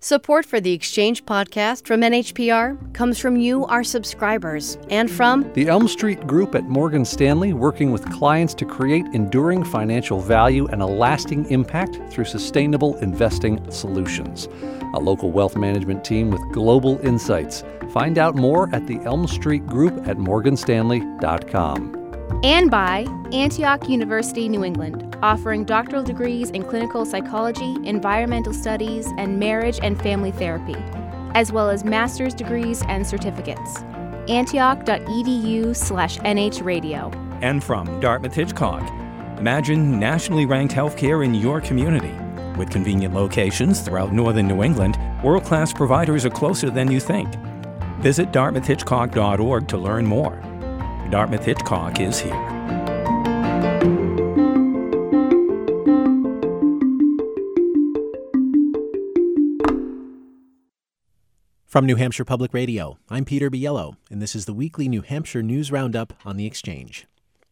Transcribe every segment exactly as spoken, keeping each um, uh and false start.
Support for the Exchange podcast from N H P R comes from you, our subscribers, and from the Elm Street Group at Morgan Stanley, working with clients to create enduring financial value and a lasting impact through sustainable investing solutions. A local wealth management team with global insights. Find out more at the Elm Street Group at morgan stanley dot com. And by Antioch University, New England, offering doctoral degrees in clinical psychology, environmental studies, and marriage and family therapy, as well as master's degrees and certificates. Antioch.edu slash NHradio. And from Dartmouth Hitchcock, imagine nationally ranked healthcare in your community. With convenient locations throughout northern New England, world-class providers are closer than you think. Visit dartmouth hitchcock dot org to learn more. Dartmouth Hitchcock is here. From New Hampshire Public Radio, I'm Peter Biello, and this is the weekly New Hampshire News Roundup on the Exchange.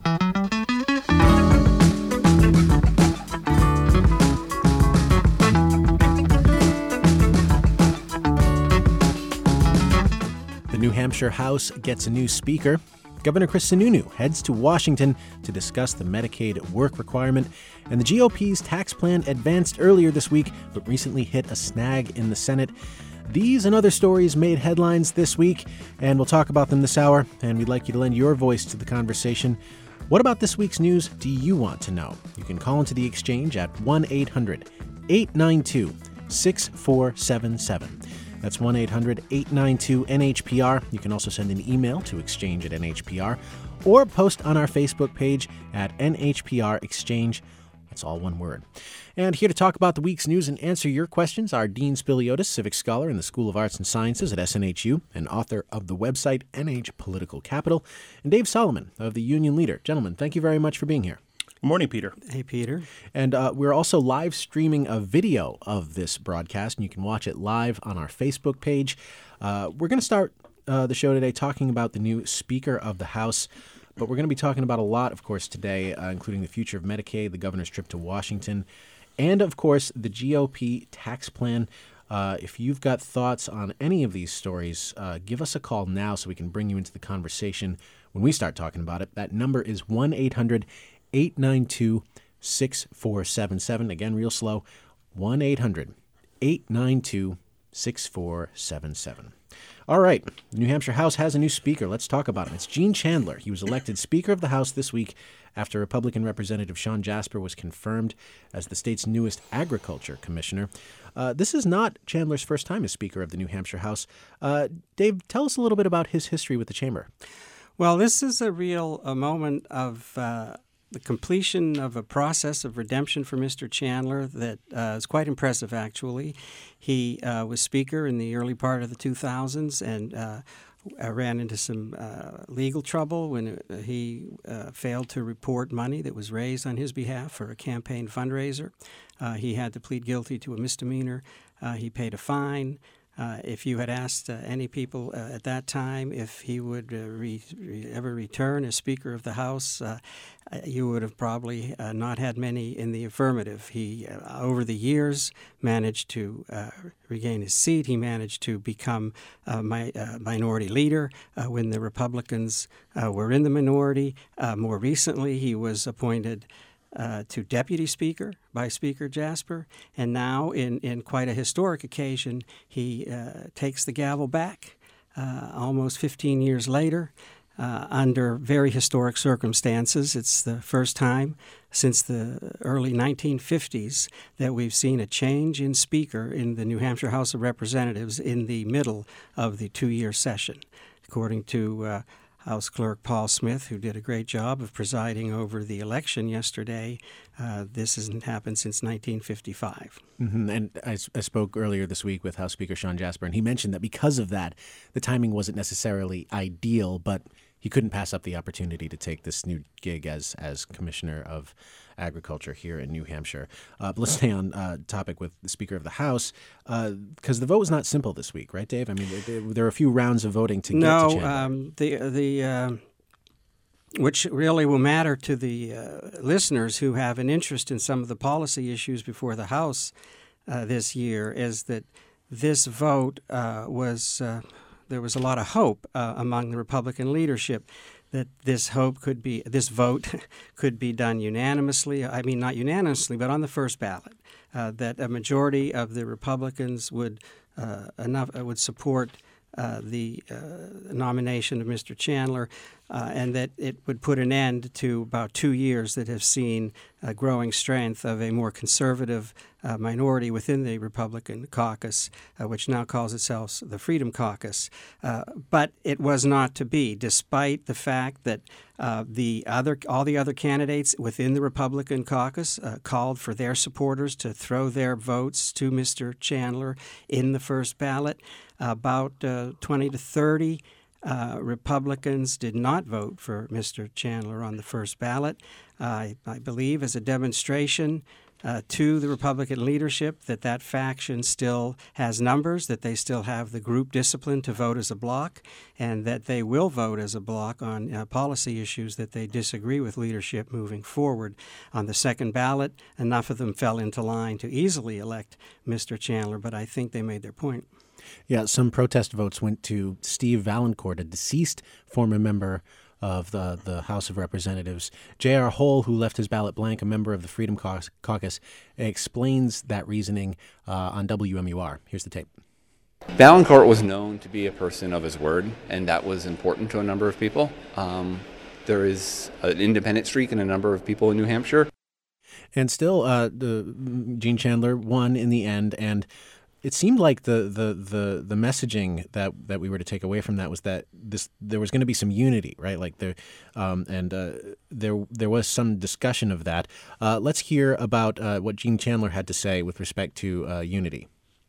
The New Hampshire House gets a new speaker. Governor Chris Sununu heads to Washington to discuss the Medicaid work requirement, and the G O P's tax plan advanced earlier this week, but recently hit a snag in the Senate. These and other stories made headlines this week, and we'll talk about them this hour, and we'd like you to lend your voice to the conversation. What about this week's news do you want to know? You can call into the Exchange at one eight hundred eight nine two six four seven seven. That's one eight hundred eight nine two N H P R. You can also send an email to exchange at N H P R or post on our Facebook page at N H P R Exchange. That's all one word. And here to talk about the week's news and answer your questions are Dean Spiliotis, Civic Scholar in the School of Arts and Sciences at S N H U and author of the website N H Political Capital, and Dave Solomon of the Union Leader. Gentlemen, thank you very much for being here. Good morning, Peter. Hey, Peter. And uh, we're also live streaming a video of this broadcast, and you can watch it live on our Facebook page. Uh, we're going to start uh, the show today talking about the new Speaker of the House, but we're going to be talking about a lot, of course, today, uh, including the future of Medicaid, the governor's trip to Washington, and, of course, the G O P tax plan. Uh, if you've got thoughts on any of these stories, uh, give us a call now so we can bring you into the conversation when we start talking about it. That number is one eight hundred eight nine two six four seven seven. Again, real slow, one eight hundred eight nine two six four seven seven. All right, the New Hampshire House has a new speaker. Let's talk about him. It's Gene Chandler. He was elected Speaker of the House this week after Republican Representative Sean Jasper was confirmed as the state's newest Agriculture Commissioner. Uh, this is not Chandler's first time as Speaker of the New Hampshire House. Uh, Dave, tell us a little bit about his history with the chamber. Well, this is a real a moment of uh, the completion of a process of redemption for Mister Chandler that uh, is quite impressive, actually. He uh, was Speaker in the early part of the two thousands and uh, ran into some uh, legal trouble when he uh, failed to report money that was raised on his behalf for a campaign fundraiser. Uh, he had to plead guilty to a misdemeanor. Uh, he paid a fine. Uh, if you had asked uh, any people uh, at that time if he would uh, re- re- ever return as Speaker of the House, uh, you would have probably uh, not had many in the affirmative. He, uh, over the years, managed to uh, regain his seat. He managed to become uh, my, uh, minority leader uh, when the Republicans uh, were in the minority. Uh, more recently, he was appointed Uh, to Deputy Speaker by Speaker Jasper, and now in, in quite a historic occasion, he uh, takes the gavel back uh, almost fifteen years later uh, under very historic circumstances. It's the first time since the early nineteen fifties that we've seen a change in Speaker in the New Hampshire House of Representatives in the middle of the two-year session, according to uh, House Clerk Paul Smith, who did a great job of presiding over the election yesterday. Uh, this hasn't happened since nineteen fifty-five. Mm-hmm. And I, I spoke earlier this week with House Speaker Sean Jasper, and he mentioned that because of that, the timing wasn't necessarily ideal, but he couldn't pass up the opportunity to take this new gig as as Commissioner of Agriculture here in New Hampshire. Uh, but let's stay on uh, topic with the Speaker of the House, because uh, the vote was not simple this week, right, Dave? I mean, there, there were a few rounds of voting to no, get to Chandler. No, um, the the uh, which really will matter to the uh, listeners who have an interest in some of the policy issues before the House uh, this year is that this vote uh, was, uh, there was a lot of hope uh, among the Republican leadership that this hope could be, this vote could be done unanimously. I mean, not unanimously, but on the first ballot, uh, that a majority of the Republicans would uh, enough uh, would support uh, the uh, nomination of Mister Chandler, uh, and that it would put an end to about two years that have seen a growing strength of a more conservative uh, minority within the Republican caucus, uh, which now calls itself the Freedom Caucus. Uh, but it was not to be, despite the fact that uh, the other, all the other candidates within the Republican caucus uh, called for their supporters to throw their votes to Mister Chandler in the first ballot. About uh, twenty to thirty uh, Republicans did not vote for Mister Chandler on the first ballot. Uh, I, I believe as a demonstration uh, to the Republican leadership that that faction still has numbers, that they still have the group discipline to vote as a bloc, and that they will vote as a bloc on uh, policy issues that they disagree with leadership moving forward. On the second ballot, enough of them fell into line to easily elect Mister Chandler, but I think they made their point. Yeah, some protest votes went to Steve Valancourt, a deceased former member of the, the House of Representatives. J R. Hole, who left his ballot blank, a member of the Freedom Caucus, explains that reasoning uh, on W M U R. Here's the tape. Valancourt was known to be a person of his word, and that was important to a number of people. Um, there is an independent streak in a number of people in New Hampshire. And still, uh, the Gene Chandler won in the end, and it seemed like the, the, the, the messaging that, that we were to take away from that was that this there was going to be some unity, right? Like there, um, and uh, there there was some discussion of that. Uh, let's hear about uh, what Gene Chandler had to say with respect to uh, unity.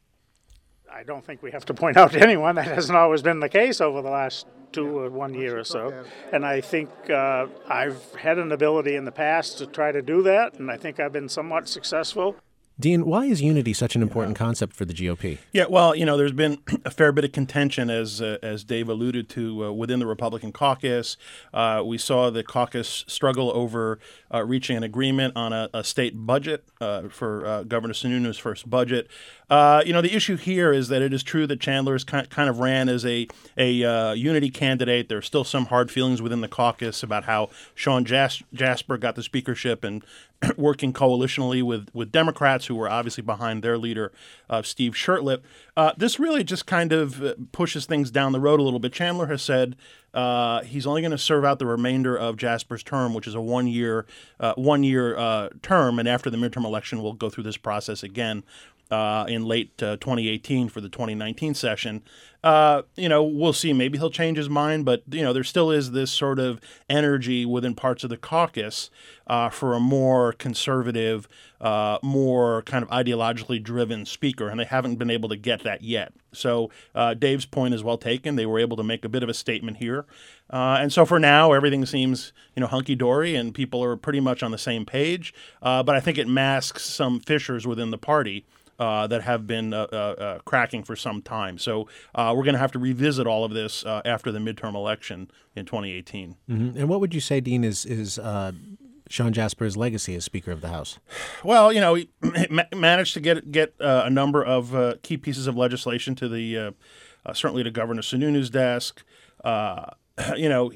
I don't think we have to point out to anyone that hasn't always been the case over the last two or one year or so. And I think uh, I've had an ability in the past to try to do that, and I think I've been somewhat successful. Dean, why is unity such an important yeah. concept for the G O P? Yeah, well, you know, there's been a fair bit of contention, as uh, as Dave alluded to, uh, within the Republican caucus. Uh, we saw the caucus struggle over uh, reaching an agreement on a, a state budget uh, for uh, Governor Sununu's first budget. Uh, you know, the issue here is that it is true that Chandler is kind kind of ran as a a uh, unity candidate. There's still some hard feelings within the caucus about how Sean Jas- Jasper got the speakership and working coalitionally with, with Democrats who were obviously behind their leader, uh, Steve Shurtleff. Uh, this really just kind of pushes things down the road a little bit. Chandler has said uh, he's only going to serve out the remainder of Jasper's term, which is a one-year uh, one-year uh, term, and after the midterm election, we'll go through this process again. Uh, in late uh, twenty eighteen for the twenty nineteen session. Uh, you know, we'll see. Maybe he'll change his mind, but, you know, there still is this sort of energy within parts of the caucus uh, for a more conservative, uh, more kind of ideologically driven speaker, and they haven't been able to get that yet. So uh, Dave's point is well taken. They were able to make a bit of a statement here. Uh, and so for now, everything seems, you know, hunky-dory, and people are pretty much on the same page. Uh, but I think it masks some fissures within the party Uh, that have been uh, uh, uh, cracking for some time. So uh, we're going to have to revisit all of this uh, after the midterm election in twenty eighteen. Mm-hmm. And what would you say, Dean, is, is uh, Sean Jasper's legacy as Speaker of the House? Well, you know, he ma- managed to get get uh, a number of uh, key pieces of legislation to the, uh, uh, certainly to Governor Sununu's desk. Uh, you know,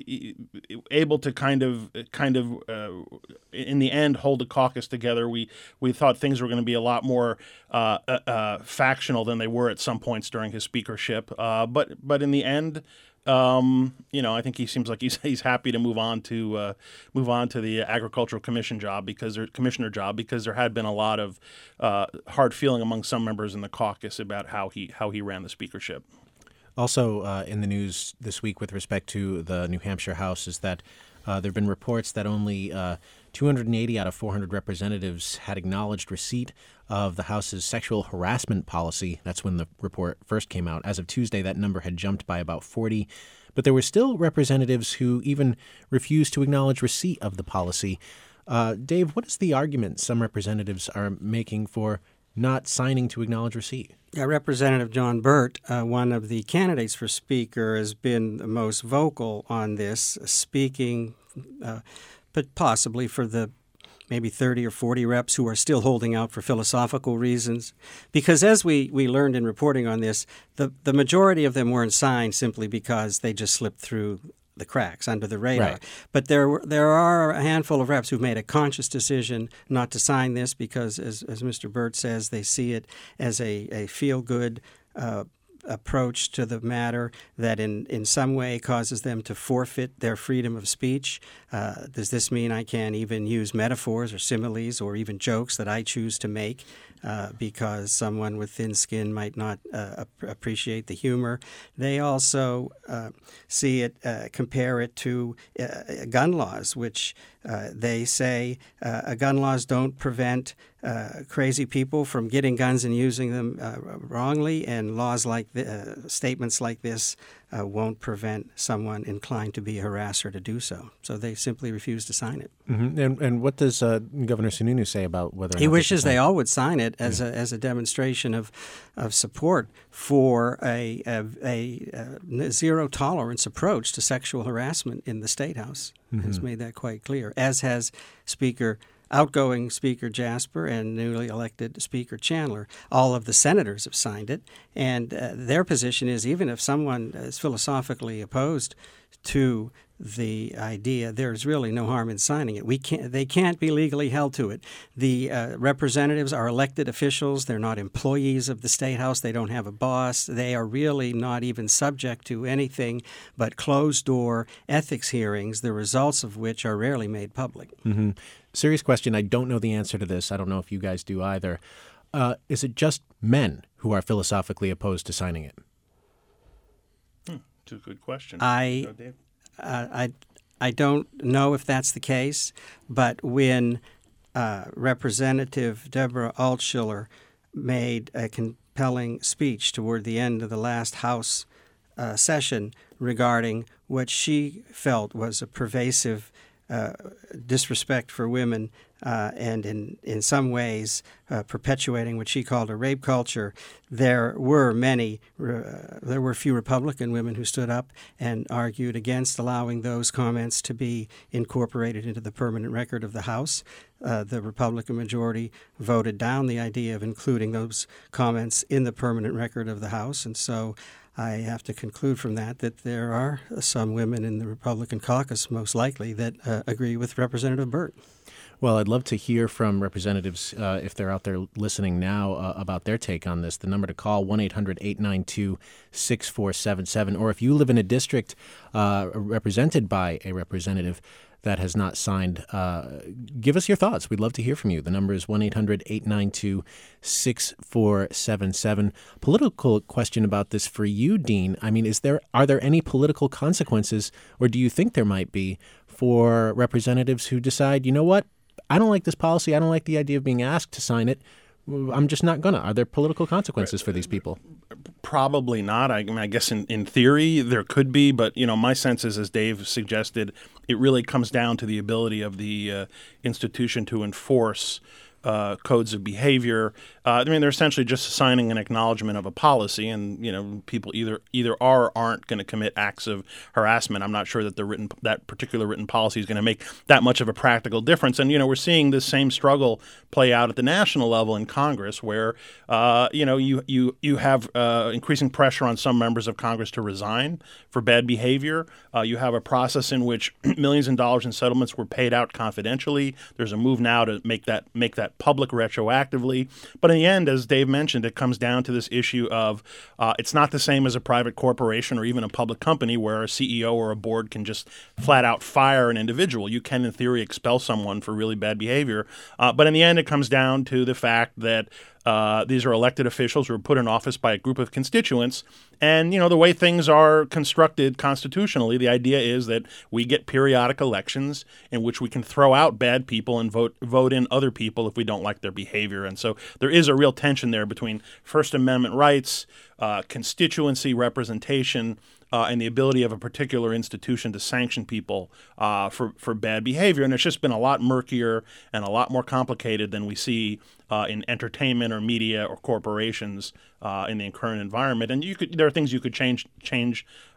able to kind of, kind of, uh, in the end, hold the caucus together. We we thought things were going to be a lot more uh, uh, factional than they were at some points during his speakership. Uh, but but in the end, um, you know, I think he seems like he's he's happy to move on to uh, move on to the Agricultural Commission job because there, commissioner job because there had been a lot of uh, hard feeling among some members in the caucus about how he how he ran the speakership. Also uh, in the news this week with respect to the New Hampshire House is that uh, there have been reports that only uh, two hundred eighty out of four hundred representatives had acknowledged receipt of the House's sexual harassment policy. That's when the report first came out. As of Tuesday, that number had jumped by about forty. But there were still representatives who even refused to acknowledge receipt of the policy. Uh, Dave, what is the argument some representatives are making for not signing to acknowledge receipt? Yeah, Representative John Burt, uh, one of the candidates for Speaker, has been the most vocal on this, speaking, uh, but possibly for the maybe thirty or forty reps who are still holding out for philosophical reasons. Because as we, we learned in reporting on this, the, the majority of them weren't signed simply because they just slipped through the cracks under the radar. Right. But there there are a handful of reps who've made a conscious decision not to sign this because, as, as Mister Burt says, they see it as a, a feel-good uh, approach to the matter that in, in some way causes them to forfeit their freedom of speech. Uh, does this mean I can't even use metaphors or similes or even jokes that I choose to make uh, because someone with thin skin might not uh, ap- appreciate the humor? They also uh, see it, uh, compare it to uh, gun laws, which uh, they say uh, gun laws don't prevent Uh, crazy people from getting guns and using them uh, wrongly, and laws like the, uh, statements like this uh, won't prevent someone inclined to be a harasser to do so. So they simply refuse to sign it. Mm-hmm. And and what does uh, Governor Sununu say about whether or he not wishes they, they all would sign it as yeah. a as a demonstration of of support for a a, a, a zero tolerance approach to sexual harassment in the State House. Mm-hmm. Has made that quite clear, as has Speaker. Outgoing Speaker Jasper and newly elected Speaker Chandler. All of the senators have signed it, and uh, their position is even if someone is philosophically opposed to the idea, there's really no harm in signing it. We can't, they can't be legally held to it. The uh, representatives are elected officials. They're not employees of the State House. They don't have a boss. They are really not even subject to anything but closed-door ethics hearings, the results of which are rarely made public. Mm-hmm. Serious question. I don't know the answer to this. I don't know if you guys do either. Uh, is it just men who are philosophically opposed to signing it? Hmm. It's a good question. I, Go, Dave. uh, I, I don't know if that's the case, but when uh, Representative Deborah Altschiller made a compelling speech toward the end of the last House uh, session regarding what she felt was a pervasive Uh, disrespect for women uh, and in, in some ways uh, perpetuating what she called a rape culture, there were many, uh, there were a few Republican women who stood up and argued against allowing those comments to be incorporated into the permanent record of the House. Uh, the Republican majority voted down the idea of including those comments in the permanent record of the House, and so I have to conclude from that that there are some women in the Republican caucus, most likely, that uh, agree with Representative Burt. Well, I'd love to hear from representatives, uh, if they're out there listening now, uh, about their take on this. The number to call, one eight hundred eight nine two six four seven seven. Or if you live in a district uh, represented by a representative that has not signed, uh, give us your thoughts. We'd love to hear from you. The number is one eight hundred eight nine two six four seven seven. Political question about this for you, Dean. I mean, is there are there any political consequences, or do you think there might be, for representatives who decide, you know what, I don't like this policy, I don't like the idea of being asked to sign it, I'm just not gonna. Are there political consequences for these people? Probably not. I, mean, I guess in, in theory there could be, but you know, my sense is, as Dave suggested, it really comes down to the ability of the uh, institution to enforce uh, codes of behavior. Uh, I mean, they're essentially just signing an acknowledgement of a policy, and you know, people either either are or aren't going to commit acts of harassment. I'm not sure that the written that particular written policy is going to make that much of a practical difference. And you know, we're seeing this same struggle play out at the national level in Congress, where uh, you know you you you have uh, increasing pressure on some members of Congress to resign for bad behavior. Uh, you have a process in which millions of dollars in settlements were paid out confidentially. There's a move now to make that make that public retroactively. But in the end, as Dave mentioned, it comes down to this issue of uh, it's not the same as a private corporation or even a public company where a C E O or a board can just flat out fire an individual. You can, in theory, expel someone for really bad behavior. Uh, but in the end, it comes down to the fact that Uh, these are elected officials who are put in office by a group of constituents. And, you know, the way things are constructed constitutionally, the idea is that we get periodic elections in which we can throw out bad people and vote vote in other people if we don't like their behavior. And so there is a real tension there between First Amendment rights, uh, constituency representation, Uh, and the ability of a particular institution to sanction people uh, for, for bad behavior. And it's just been a lot murkier and a lot more complicated than we see uh, in entertainment or media or corporations uh, in the current environment. And you could there are things you could change change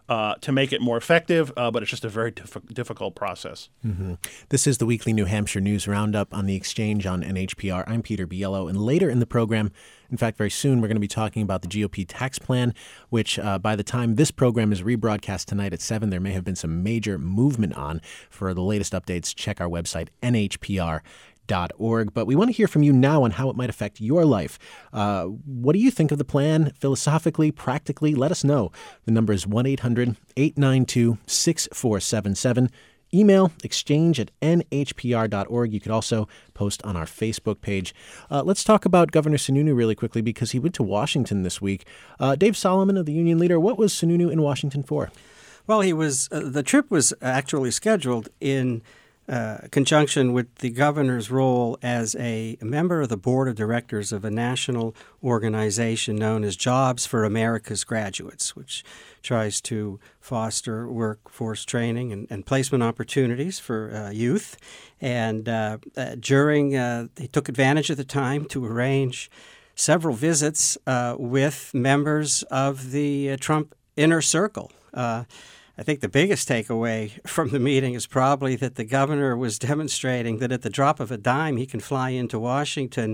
uh, to make it more effective, uh, but it's just a very diff- difficult process. Mm-hmm. This is the weekly New Hampshire News Roundup on the Exchange on N H P R. I'm Peter Biello, and later in the program, in fact, very soon, we're going to be talking about the G O P tax plan, which uh, by the time this program is rebroadcast tonight at seven, there may have been some major movement on. For the latest updates, check our website, N H P R dot org. But we want to hear from you now on how it might affect your life. Uh, what do you think of the plan philosophically, practically? Let us know. The number is one eight hundred eight nine two six four seven seven. Email exchange at N H P R dot org. You could also post on our Facebook page. Uh, let's talk about Governor Sununu really quickly because he went to Washington this week. Uh, Dave Solomon of the Union Leader, what was Sununu in Washington for? Well, he was. Uh, the trip was actually scheduled in uh, conjunction with the governor's role as a member of the board of directors of a national organization known as Jobs for America's Graduates, which tries to foster workforce training and, and placement opportunities for uh, youth. And uh, uh, during, uh, he took advantage of the time to arrange several visits uh, with members of the uh, Trump inner circle. Uh, I think the biggest takeaway from the meeting is probably that the governor was demonstrating that at the drop of a dime, he can fly into Washington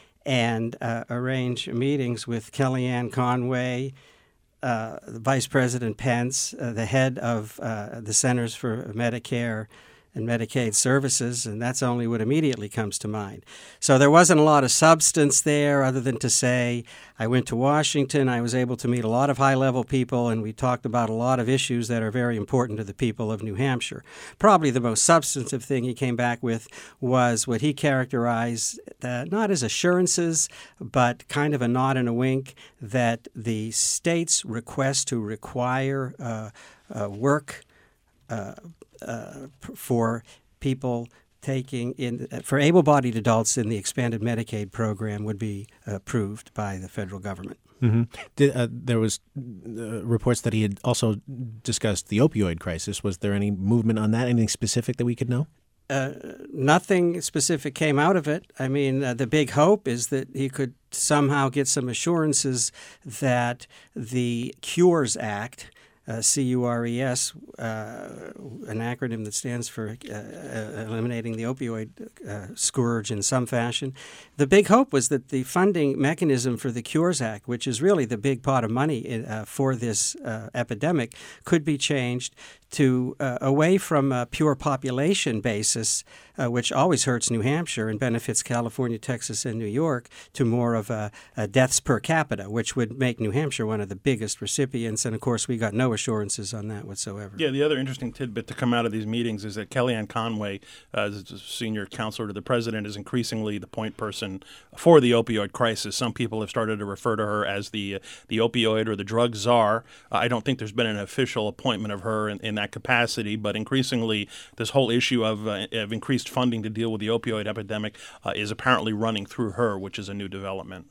and uh, arrange meetings with Kellyanne Conway, uh, Vice President Pence, uh, the head of uh, the Centers for Medicare and Medicaid Services, and that's only what immediately comes to mind. So there wasn't a lot of substance there other than to say, I went to Washington, I was able to meet a lot of high-level people, and we talked about a lot of issues that are very important to the people of New Hampshire. Probably the most substantive thing he came back with was what he characterized uh, not as assurances, but kind of a nod and a wink that the state's request to require uh, uh, work uh, Uh, for people taking in for able-bodied adults in the expanded Medicaid program would be approved by the federal government. Mm-hmm. Did, uh, there was uh, reports that he had also discussed the opioid crisis. Was there any movement on that? Anything specific that we could know? Uh, nothing specific came out of it. I mean, uh, the big hope is that he could somehow get some assurances that the Cures Act, Uh, C U R E S, uh, an acronym that stands for uh, eliminating the opioid uh, scourge in some fashion. The big hope was that the funding mechanism for the Cures Act, which is really the big pot of money uh, for this uh, epidemic, could be changed to uh, away from a pure population basis, uh, which always hurts New Hampshire and benefits California, Texas, and New York, to more of a, a deaths per capita, which would make New Hampshire one of the biggest recipients. And, of course, we got no assurances on that whatsoever. Yeah, the other interesting tidbit to come out of these meetings is that Kellyanne Conway, uh, as a senior counselor to the president, is increasingly the point person for the opioid crisis. Some people have started to refer to her as the uh, the opioid or the drug czar. Uh, I don't think there's been an official appointment of her in, in that capacity, but increasingly this whole issue of, uh, of increased funding to deal with the opioid epidemic uh, is apparently running through her, which is a new development.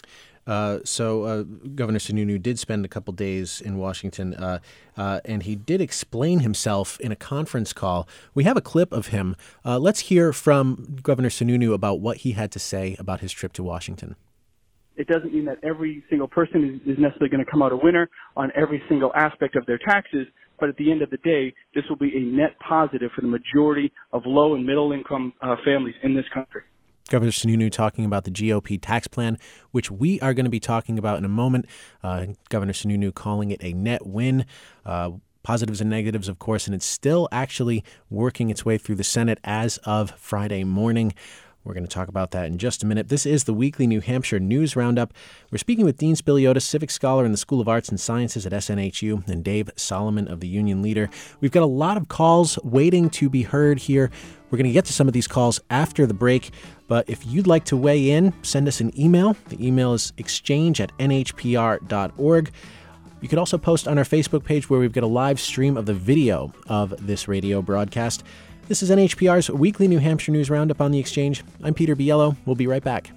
Uh, so uh, Governor Sununu did spend a couple days in Washington, uh, uh, and he did explain himself in a conference call. We have a clip of him. Uh, let's hear from Governor Sununu about what he had to say about his trip to Washington. It doesn't mean that every single person is, is necessarily going to come out a winner on every single aspect of their taxes, but at the end of the day, this will be a net positive for the majority of low and middle income uh, families in this country. Governor Sununu talking about the G O P tax plan, which we are going to be talking about in a moment. Uh, Governor Sununu calling it a net win. Uh, positives and negatives, of course, and it's still actually working its way through the Senate as of Friday morning. We're going to talk about that in just a minute. This is the weekly New Hampshire News Roundup. We're speaking with Dean Spiliotis, civic scholar in the School of Arts and Sciences at S N H U, and Dave Solomon of the Union Leader. We've got a lot of calls waiting to be heard here. We're going to get to some of these calls after the break, but if you'd like to weigh in, send us an email. The email is exchange at N H P R dot org. You could also post on our Facebook page where we've got a live stream of the video of this radio broadcast. This is N H P R's weekly New Hampshire News Roundup on the Exchange. I'm Peter Biello. We'll be right back.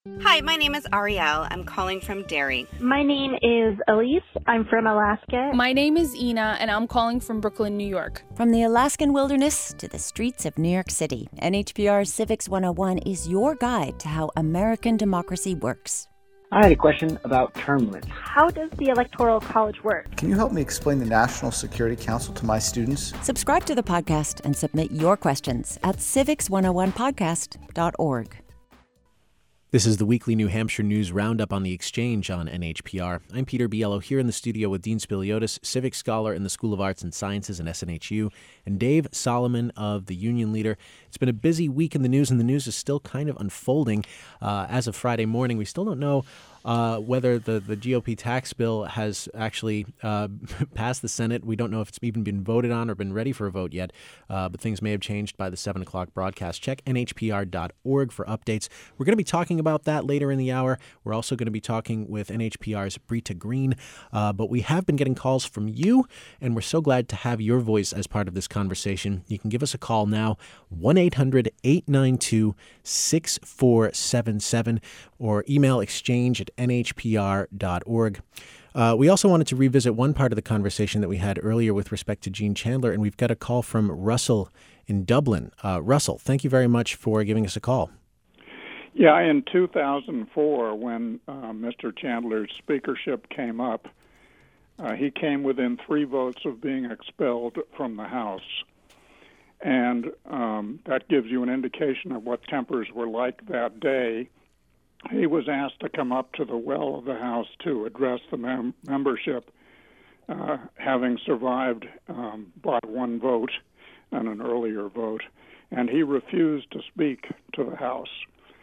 Hi, my name is Ariel. I'm calling from Derry. My name is Elise. I'm from Alaska. My name is Ina, and I'm calling from Brooklyn, New York. From the Alaskan wilderness to the streets of New York City, N H P R's Civics one oh one is your guide to how American democracy works. I had a question about term limits. How does the Electoral College work? Can you help me explain the National Security Council to my students? Subscribe to the podcast and submit your questions at civics one oh one podcast dot org. This is the weekly New Hampshire News Roundup on the Exchange on N H P R. I'm Peter Biello here in the studio with Dean Spiliotis, civics scholar in the School of Arts and Sciences and S N H U, and Dave Solomon of the Union Leader. It's been a busy week in the news, and the news is still kind of unfolding. Uh, as of Friday morning, we still don't know Uh, whether the, the G O P tax bill has actually uh, passed the Senate. We don't know if it's even been voted on or been ready for a vote yet, uh, but things may have changed by the seven o'clock broadcast. Check N H P R dot org for updates. We're going to be talking about that later in the hour. We're also going to be talking with N H P R's Brita Green, uh, but we have been getting calls from you, and we're so glad to have your voice as part of this conversation. You can give us a call now, one eight hundred eight nine two six four seven seven, or email exchange at N H P R dot org. Uh, we also wanted to revisit one part of the conversation that we had earlier with respect to Gene Chandler, and we've got a call from Russell in Dublin. Uh, Russell, thank you very much for giving us a call. Yeah, in two thousand four, when uh, Mister Chandler's speakership came up, uh, he came within three votes of being expelled from the House. And um, that gives you an indication of what tempers were like that day. He was asked to come up to the well of the House to address the mem- membership, uh, having survived um, by one vote and an earlier vote, and he refused to speak to the House.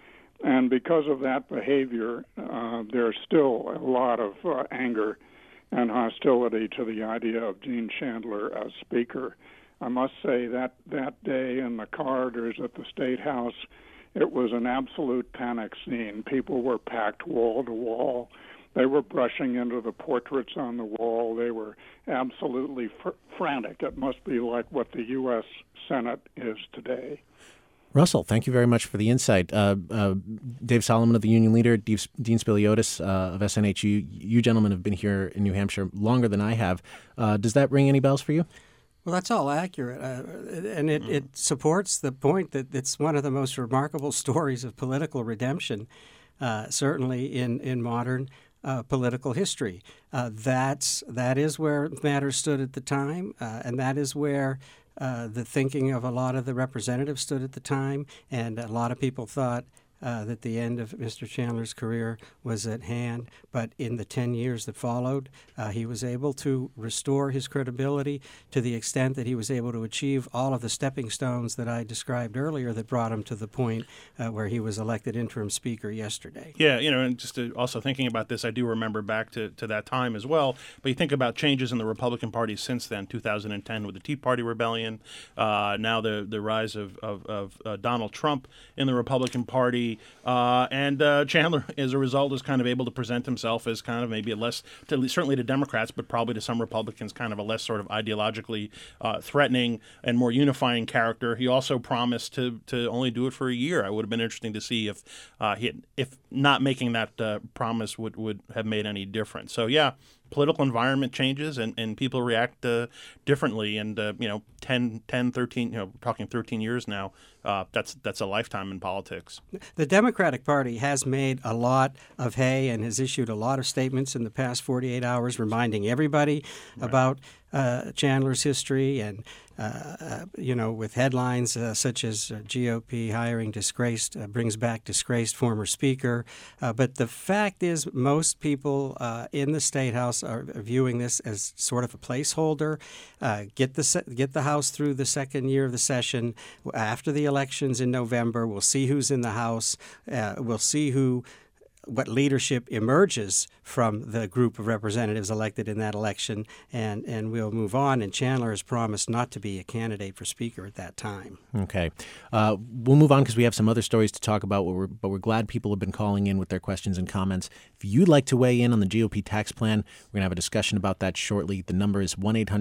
And because of that behavior, uh, there's still a lot of uh, anger and hostility to the idea of Gene Chandler as Speaker. I must say that that day in the corridors at the State House, it was an absolute panic scene. People were packed wall to wall. They were brushing into the portraits on the wall. They were absolutely fr- frantic. It must be like what the U S Senate is today. Russell, thank you very much for the insight. Uh, uh, Dave Solomon of the Union Leader, Dave, Dean Spiliotis uh, of S N H U. You gentlemen have been here in New Hampshire longer than I have. Uh, does that ring any bells for you? Well, that's all accurate, uh, and it, it supports the point that it's one of the most remarkable stories of political redemption, uh, certainly in, in modern uh, political history. Uh, that's, that is where matters stood at the time, uh, and that is where uh, the thinking of a lot of the representatives stood at the time, and a lot of people thought Uh, that the end of Mister Chandler's career was at hand. But in the ten years that followed, uh, he was able to restore his credibility to the extent that he was able to achieve all of the stepping stones that I described earlier that brought him to the point uh, where he was elected interim speaker yesterday. Yeah, you know, and just to, also thinking about this, I do remember back to, to that time as well. But you think about changes in the Republican Party since then, two thousand ten with the Tea Party rebellion, uh, now the, the rise of, of, of uh, Donald Trump in the Republican Party. Uh, and uh, Chandler, as a result, is kind of able to present himself as kind of maybe a less, to, certainly to Democrats, but probably to some Republicans, kind of a less sort of ideologically uh, threatening and more unifying character. He also promised to to only do it for a year. It would have been interesting to see if uh, he had, if not making that uh, promise would, would have made any difference. So, yeah. Political environment changes and, and people react uh, differently. And, uh, you know, ten, ten, thirteen, you know, talking thirteen years now, uh, that's that's a lifetime in politics. The Democratic Party has made a lot of hay and has issued a lot of statements in the past forty-eight hours reminding everybody right. about uh, Chandler's history and, uh, uh, you know, with headlines uh, such as uh, G O P hiring disgraced, uh, brings back disgraced former speaker. Uh, but the fact is most people uh, in the State House are viewing this as sort of a placeholder. Uh, get the se- get the House through the second year of the session. After the elections in November, we'll see who's in the House. Uh, we'll see who what leadership emerges from the group of representatives elected in that election, and, and we'll move on. And Chandler has promised not to be a candidate for Speaker at that time. Okay. Uh, we'll move on because we have some other stories to talk about, but we're, but we're glad people have been calling in with their questions and comments. If you'd like to weigh in on the G O P tax plan, we're going to have a discussion about that shortly. The number is one eight hundred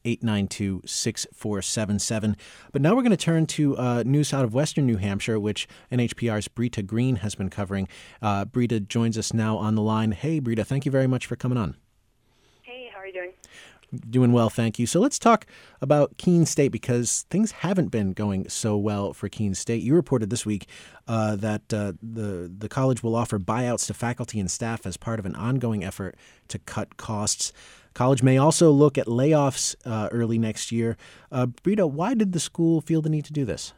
eight nine two, six four seven seven. But now we're going to turn to uh, news out of Western New Hampshire, which N H P R's Brita Green has been covering. Uh, Brita joins us now on the line. Hey, Brita, thank you very much for coming on. Hey, how are you doing? Doing well, thank you. So let's talk about Keene State, because things haven't been going so well for Keene State. You reported this week uh, that uh, the the college will offer buyouts to faculty and staff as part of an ongoing effort to cut costs. College may also look at layoffs uh, early next year. Uh, Brita, why did the school feel the need to do this?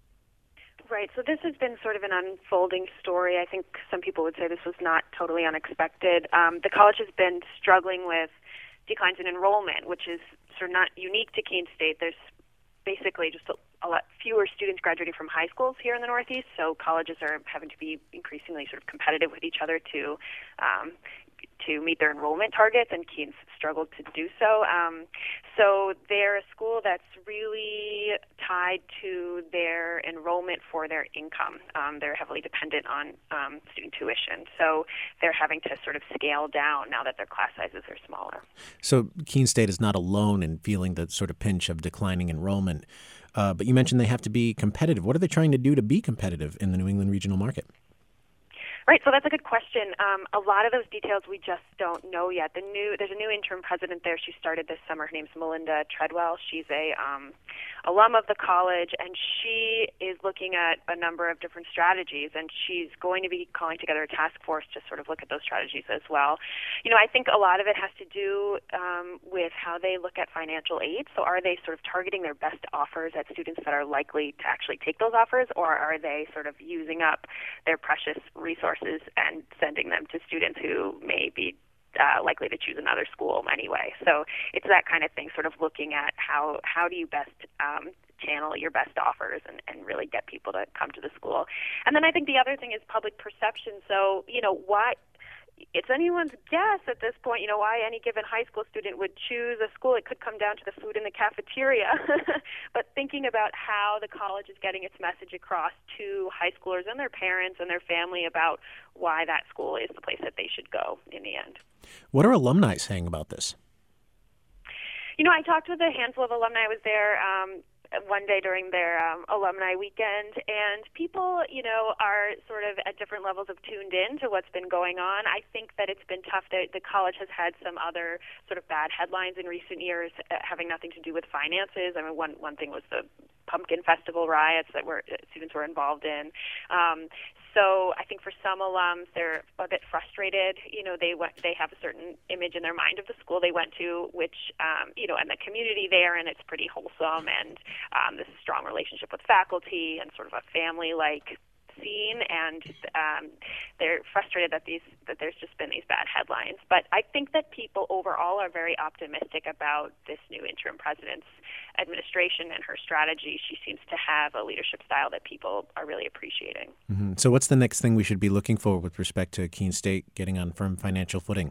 Right. So this has been sort of an unfolding story. I think some people would say this was not totally unexpected. Um, the college has been struggling with declines in enrollment, which is sort of not unique to Keene State. There's basically just a, a lot fewer students graduating from high schools here in the Northeast, so colleges are having to be increasingly sort of competitive with each other to um, to meet their enrollment targets, and Keene's struggled to do so. Um, so they're a school that's really tied to their enrollment for their income. Um, they're heavily dependent on um, student tuition, so they're having to sort of scale down now that their class sizes are smaller. So Keene State is not alone in feeling the sort of pinch of declining enrollment, uh, but you mentioned they have to be competitive. What are they trying to do to be competitive in the New England regional market? Right, so that's a good question. Um, a lot of those details we just don't know yet. The new there's a new interim president there. She started this summer. Her name's Melinda Treadwell. She's a um, alum of the college, and she is looking at a number of different strategies, and she's going to be calling together a task force to sort of look at those strategies as well. You know, I think a lot of it has to do um, with how they look at financial aid. So are they sort of targeting their best offers at students that are likely to actually take those offers, or are they sort of using up their precious resources and sending them to students who may be uh, likely to choose another school anyway? So it's that kind of thing, sort of looking at how how do you best um, channel your best offers and, and really get people to come to the school. And then I think the other thing is public perception. So, you know, why... it's anyone's guess at this point, you know, why any given high school student would choose a school. It could come down to the food in the cafeteria. But thinking about how the college is getting its message across to high schoolers and their parents and their family about why that school is the place that they should go in the end. What are alumni saying about this? You know, I talked with a handful of alumni. I was there um, one day during their um, alumni weekend, and people, you know, are sort of at different levels of tuned in to what's been going on. I think that it's been tough. The, the college has had some other sort of bad headlines in recent years uh, having nothing to do with finances. I mean, one one thing was the Pumpkin Festival riots that were uh, students were involved in. Um, So I think for some alums, they're a bit frustrated. You know, they went, they have a certain image in their mind of the school they went to, which, um, you know, and the community there, and it's pretty wholesome, and um, this strong relationship with faculty and sort of a family-like scene, and um, they're frustrated that these that there's just been these bad headlines. But I think that people overall are very optimistic about this new interim president's administration and her strategy. She seems to have a leadership style that people are really appreciating. Mm-hmm. So what's the next thing we should be looking for with respect to Keene State getting on firm financial footing?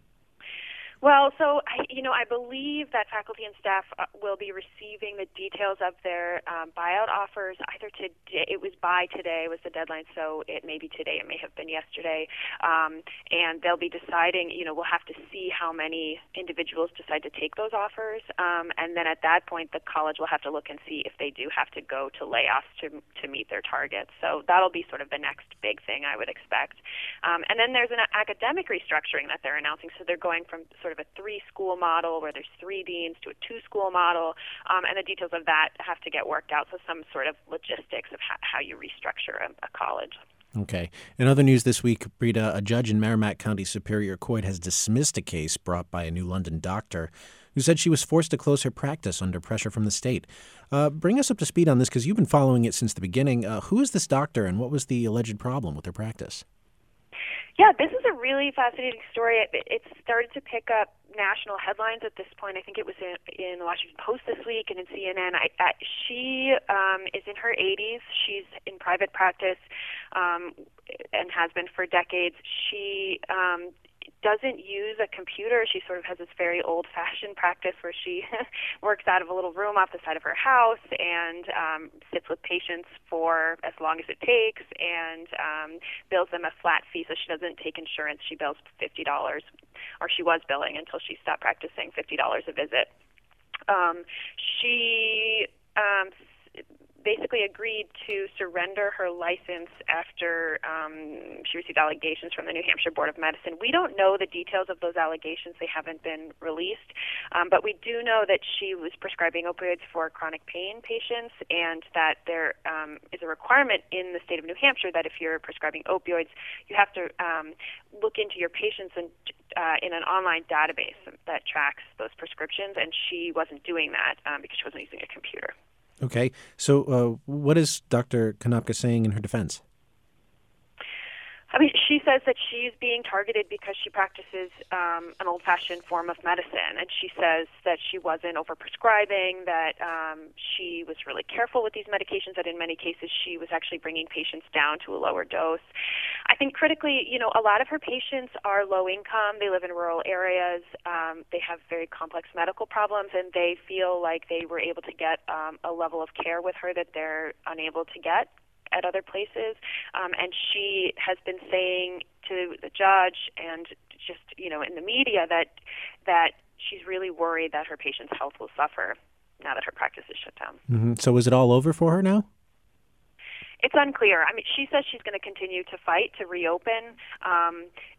Well, so, I, you know, I believe that faculty and staff uh, will be receiving the details of their um, buyout offers either today. It was by today was the deadline, so it may be today. It may have been yesterday. Um, and they'll be deciding, you know, we'll have to see how many individuals decide to take those offers. Um, and then at that point, the college will have to look and see if they do have to go to layoffs to, to meet their targets. So that'll be sort of the next big thing I would expect. Um, and then there's an academic restructuring that they're announcing. So they're going from sort of a three-school model where there's three deans to a two-school model, um, and the details of that have to get worked out, so some sort of logistics of how, how you restructure a, a college. Okay. In other news this week, Brita, a judge in Merrimack County Superior Court has dismissed a case brought by a New London doctor who said she was forced to close her practice under pressure from the state. Uh, bring us up to speed on this, because you've been following it since the beginning. Uh, who is this doctor, and what was the alleged problem with her practice? Yeah, this is a really fascinating story. It, it started to pick up national headlines at this point. I think it was in, in the Washington Post this week and in C N N. I, I, she um, is in her eighties. She's in private practice um, and has been for decades. She um, doesn't use a computer. She sort of has this very old-fashioned practice where she works out of a little room off the side of her house and um, sits with patients for as long as it takes and um, bills them a flat fee. So she doesn't take insurance. She bills fifty dollars, or she was billing until she stopped practicing, fifty dollars a visit. Um, she um, basically agreed to surrender her license after um, she received allegations from the New Hampshire Board of Medicine. We don't know the details of those allegations. They haven't been released. Um, but we do know that she was prescribing opioids for chronic pain patients, and that there um, is a requirement in the state of New Hampshire that if you're prescribing opioids, you have to um, look into your patients and Uh, in an online database that tracks those prescriptions, and she wasn't doing that um, because she wasn't using a computer. Okay. So uh, what is Doctor Konopka saying in her defense? I mean, she says that she's being targeted because she practices um, an old-fashioned form of medicine, and she says that she wasn't overprescribing, that um, she was really careful with these medications, that in many cases she was actually bringing patients down to a lower dose. I think critically, you know, a lot of her patients are low income. They live in rural areas. Um, they have very complex medical problems, and they feel like they were able to get um, a level of care with her that they're unable to get at other places. Um, and she has been saying to the judge and just, you know, in the media that that she's really worried that her patient's health will suffer now that her practice is shut down. Mm-hmm. So is it all over for her now? It's unclear. I mean, she says she's going to continue to fight to reopen. Um,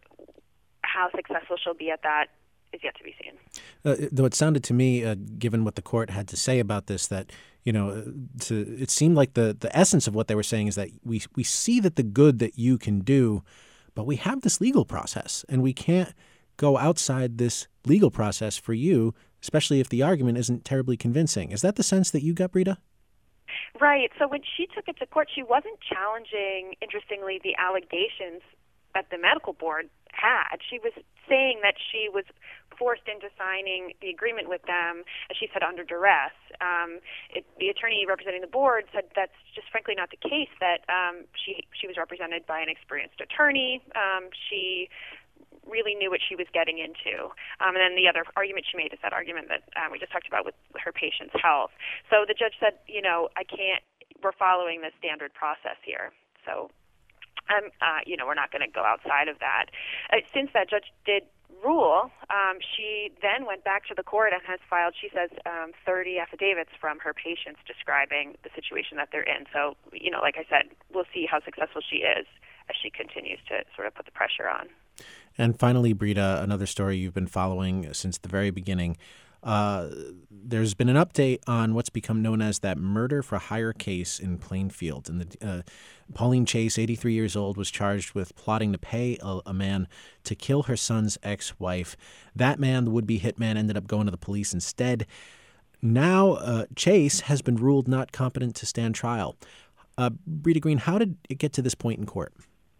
how successful she'll be at that is yet to be seen. Uh, though it sounded to me, uh, given what the court had to say about this, that, you know, to, it seemed like the, the essence of what they were saying is that we we see that the good that you can do, but we have this legal process, and we can't go outside this legal process for you, especially if the argument isn't terribly convincing. Is that the sense that you got, Brita? Right. So when she took it to court, she wasn't challenging, interestingly, the allegations that the medical board had. She was saying that she was forced into signing the agreement with them, as she said, under duress. Um, it, the attorney representing the board said that's just frankly not the case, that um, she she was represented by an experienced attorney. Um, she really knew what she was getting into. Um, and then the other argument she made is that argument that um, we just talked about with her patient's health. So the judge said, you know, I can't, we're following the standard process here. So, um, uh, you know, we're not going to go outside of that. Uh, since that judge did rule, um, she then went back to the court and has filed, she says, um, thirty affidavits from her patients describing the situation that they're in. So, you know, like I said, we'll see how successful she is as she continues to sort of put the pressure on. And finally, Brita, another story you've been following since the very beginning. Uh, there's been an update on what's become known as that murder for hire case in Plainfield. And the, uh, Pauline Chase, eighty-three years old, was charged with plotting to pay a, a man to kill her son's ex-wife. That man, the would-be hitman, ended up going to the police instead. Now, uh, Chase has been ruled not competent to stand trial. Uh, Brita Green, how did it get to this point in court?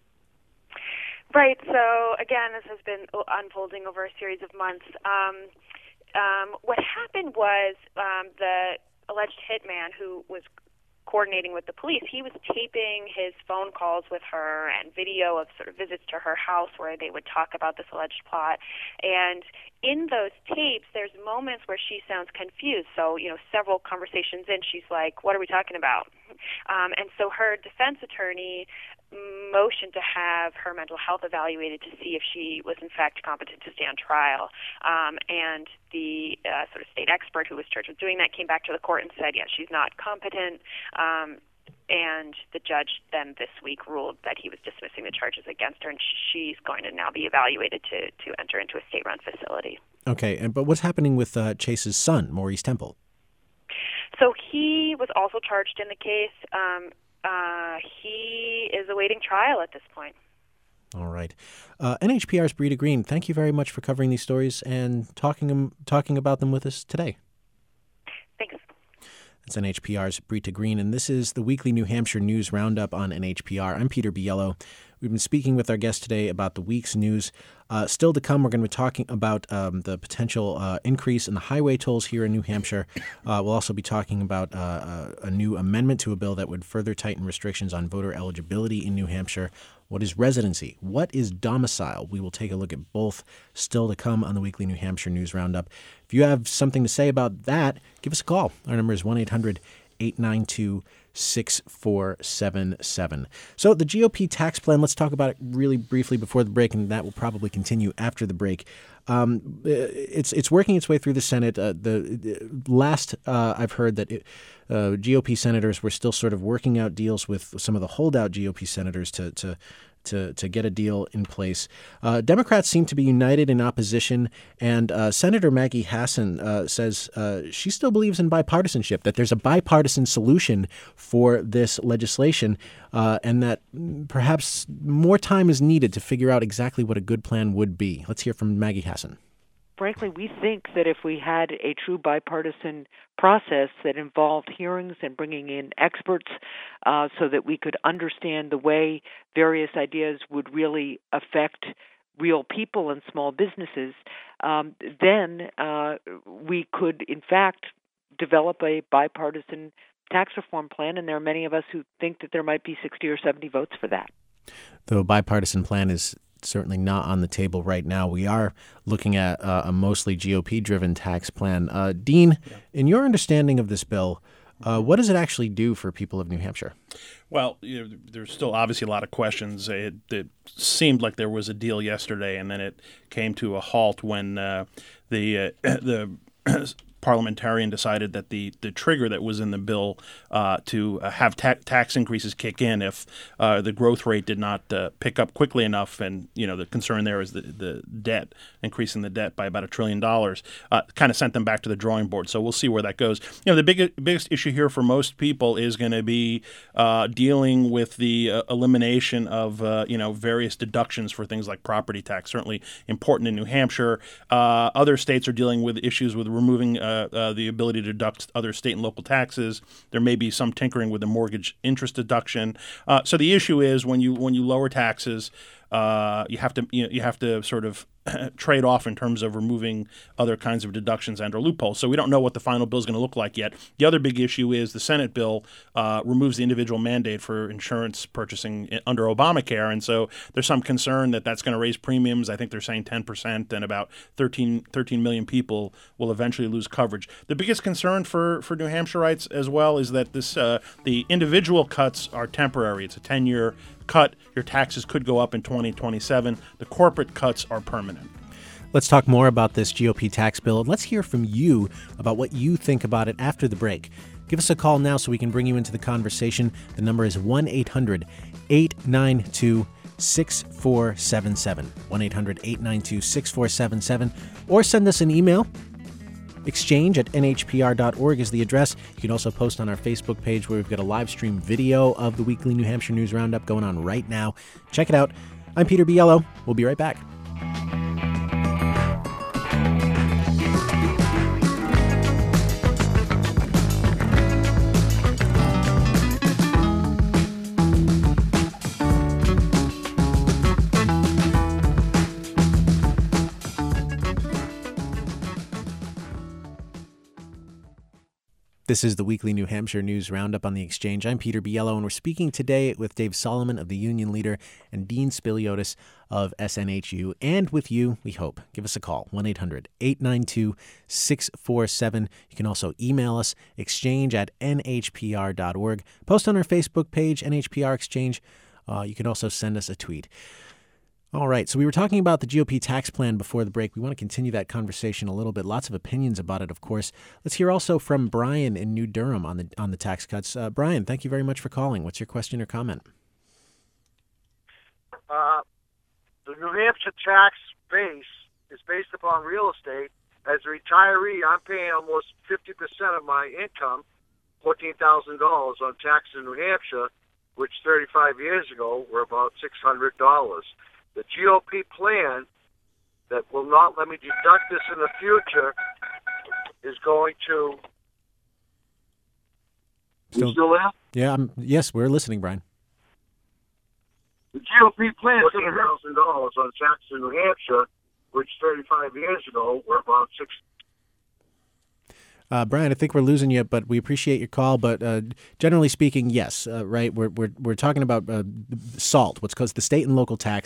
Right. So, again, this has been unfolding over a series of months. Um, um, what happened was um, the alleged hitman who was coordinating with the police, he was taping his phone calls with her and video of sort of visits to her house where they would talk about this alleged plot. And in those tapes, there's moments where she sounds confused. So, you know, several conversations in, she's like, what are we talking about? Um, and so her defense attorney motion to have her mental health evaluated to see if she was in fact competent to stand trial. Um, and the uh, sort of state expert who was charged with doing that came back to the court and said, yes, she's not competent. Um, and the judge then this week ruled that he was dismissing the charges against her, and she's going to now be evaluated to, to enter into a state-run facility. Okay, and but what's happening with uh, Chase's son, Maurice Temple? So he was also charged in the case. Um, Uh, he is awaiting trial at this point. All right. Uh, N H P R's Brita Green, thank you very much for covering these stories and talking them, talking about them with us today. Thanks. That's N H P R's Brita Green, and this is the weekly New Hampshire News Roundup on N H P R. I'm Peter Biello. We've been speaking with our guest today about the week's news. Uh, still to come, we're going to be talking about um, the potential uh, increase in the highway tolls here in New Hampshire. Uh, we'll also be talking about uh, a, a new amendment to a bill that would further tighten restrictions on voter eligibility in New Hampshire. What is residency? What is domicile? We will take a look at both still to come on the weekly New Hampshire News Roundup. If you have something to say about that, give us a call. Our number is one eight hundred eight nine two six four seven seven. So the G O P tax plan, let's talk about it really briefly before the break, and that will probably continue after the break. Um, it's it's working its way through the Senate. Uh, the, the last uh, I've heard that it, uh, G O P senators were still sort of working out deals with some of the holdout G O P senators to to to, to get a deal in place. Uh, Democrats seem to be united in opposition, and uh, Senator Maggie Hassan uh, says uh, she still believes in bipartisanship, that there's a bipartisan solution for this legislation, uh, and that perhaps more time is needed to figure out exactly what a good plan would be. Let's hear from Maggie Hassan. Frankly, we think that if we had a true bipartisan process that involved hearings and bringing in experts uh, so that we could understand the way various ideas would really affect real people and small businesses, um, then uh, we could, in fact, develop a bipartisan tax reform plan, and there are many of us who think that there might be sixty or seventy votes for that. The bipartisan plan is certainly not on the table right now. We are looking at uh, a mostly G O P-driven tax plan. Uh, Dean, yeah. in your understanding of this bill, uh, what does it actually do for people of New Hampshire? Well, you know, there's still obviously a lot of questions. It, it seemed like there was a deal yesterday, and then it came to a halt when uh, the uh, the parliamentarian decided that the, the trigger that was in the bill uh, to uh, have ta- tax increases kick in if uh, the growth rate did not uh, pick up quickly enough, and you know the concern there is the, the debt, increasing the debt by about a trillion dollars, uh, kind of sent them back to the drawing board. So we'll see where that goes. You know, the big, biggest issue here for most people is going to be uh, dealing with the uh, elimination of uh, you know various deductions for things like property tax. Certainly important in New Hampshire. Uh, other states are dealing with issues with removing Uh, uh, the ability to deduct other state and local taxes. There may be some tinkering with the mortgage interest deduction. Uh, so the issue is when you when you lower taxes, uh, you have to you know, you have to sort of trade off in terms of removing other kinds of deductions and or loopholes. So we don't know what the final bill is going to look like yet. The other big issue is the Senate bill uh, removes the individual mandate for insurance purchasing under Obamacare, and so there's some concern that that's going to raise premiums. I think they're saying ten percent, and about thirteen, thirteen million people will eventually lose coverage. The biggest concern for, for New Hampshireites as well is that this uh, the individual cuts are temporary. It's a ten-year cut. Your taxes could go up in twenty twenty-seven. The corporate cuts are permanent. Let's talk more about this G O P tax bill, and let's hear from you about what you think about it after the break. Give us a call now so we can bring you into the conversation. The number is one eight hundred eight nine two six four seven seven. one eight hundred eight nine two six four seven seven. Or send us an email. Exchange at N H P R dot org is the address. You can also post on our Facebook page where we've got a live stream video of the weekly New Hampshire News Roundup going on right now. Check it out. I'm Peter Biello. We'll be right back. This is the weekly New Hampshire News Roundup on the Exchange. I'm Peter Biello, and we're speaking today with Dave Solomon of the Union Leader and Dean Spiliotis of S N H U. And with you, we hope. Give us a call, one eight hundred eight nine two six four seven. You can also email us, exchange at N H P R dot org. Post on our Facebook page, N H P R Exchange. Uh, you can also send us a tweet. All right, so we were talking about the G O P tax plan before the break. We want to continue that conversation a little bit. Lots of opinions about it, of course. Let's hear also from Brian in New Durham on the on the tax cuts. Uh, Brian, thank you very much for calling. What's your question or comment? Uh, the New Hampshire tax base is based upon real estate. As a retiree, I'm paying almost fifty percent of my income, fourteen thousand dollars, on taxes in New Hampshire, which thirty-five years ago were about six hundred dollars. The G O P plan that will not let me deduct this in the future is going to... Still, you still there? Yeah, I'm, yes, we're listening, Brian. The G O P plan is fourteen thousand dollars on taxes in New Hampshire, which thirty-five years ago were about six. Uh, Brian, I think we're losing you, but we appreciate your call. But uh, generally speaking, yes, uh, right. We're we're we're talking about uh, SALT, what's called the state and local tax,